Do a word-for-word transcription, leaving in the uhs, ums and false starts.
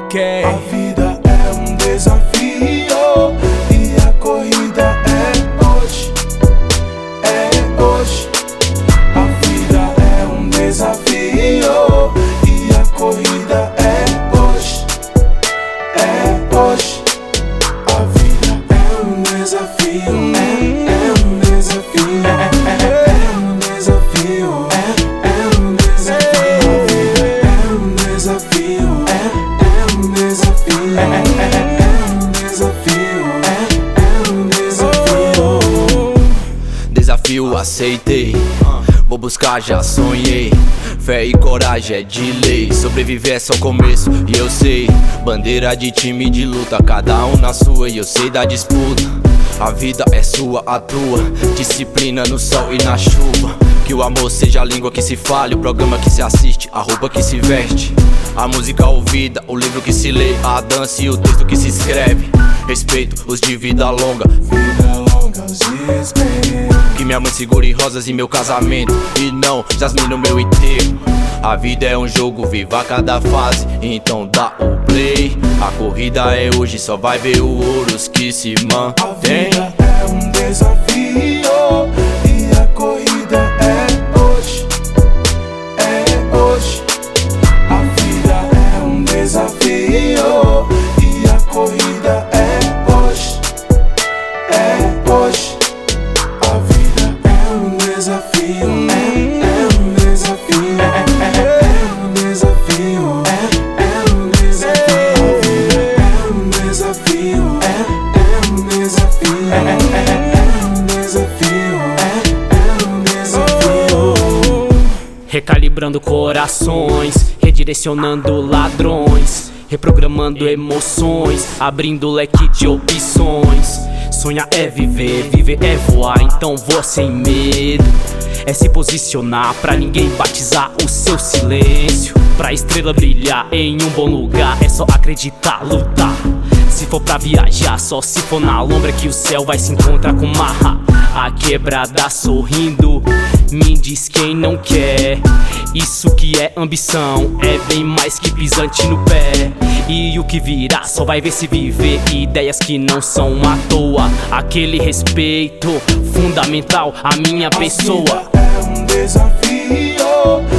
quem? A vida é um desafio e a corrida é hoje, é hoje. A vida é um desafio e a corrida é hoje, é hoje. A vida é um desafio, é, é um desafio, é, é um desafio, é, é um desafio. A vida é um desafio, é, é um desafio, é, é, é um desafio, é, é um desafio. Desafio aceitei, vou buscar, já sonhei. Fé e coragem é de lei. Sobreviver é só o começo e eu sei. Bandeira de time de luta, cada um na sua e eu sei da disputa. A vida é sua, a tua. Disciplina no sol e na chuva. Que o amor seja a língua que se fale, o programa que se assiste, a roupa que se veste, a música ouvida, o livro que se lê, a dança e o texto que se escreve. Respeito os de vida longa, vida longa, os respeito. que minha mãe segure rosas em meu casamento e não jasmim no meu enterro. A vida é um jogo, viva cada fase, então dá o play. A corrida é hoje, só vai ver o ouro os que se mantém. A vida é um desafio e a corrida é hoje, é hoje. A vida é um desafio e a corrida é hoje, é hoje. A vida é um desafio, é, é um desafio, é, é, é um desafio, é, é um desafio. A vida é um desafio, é, é um desafio, é, é, é um desafio, é, é um desafio. Recalibrando corações, redirecionando ladrões, reprogramando emoções, abrindo leque de opções. Sonhar é viver, viver é voar, então voa sem medo. É se posicionar pra ninguém batizar o seu silêncio. Pra estrela brilhar em um bom lugar, é só acreditar, lutar. Se for pra viajar, só se for na lombra que o céu vai se encontrar com marra. A quebrada sorrindo, me diz quem não quer. Isso que é ambição, é bem mais que pisante no pé. E o que virá, só vai ver se viver ideias que não são à toa. Aquele respeito fundamental à minha pessoa. A vida é um desafio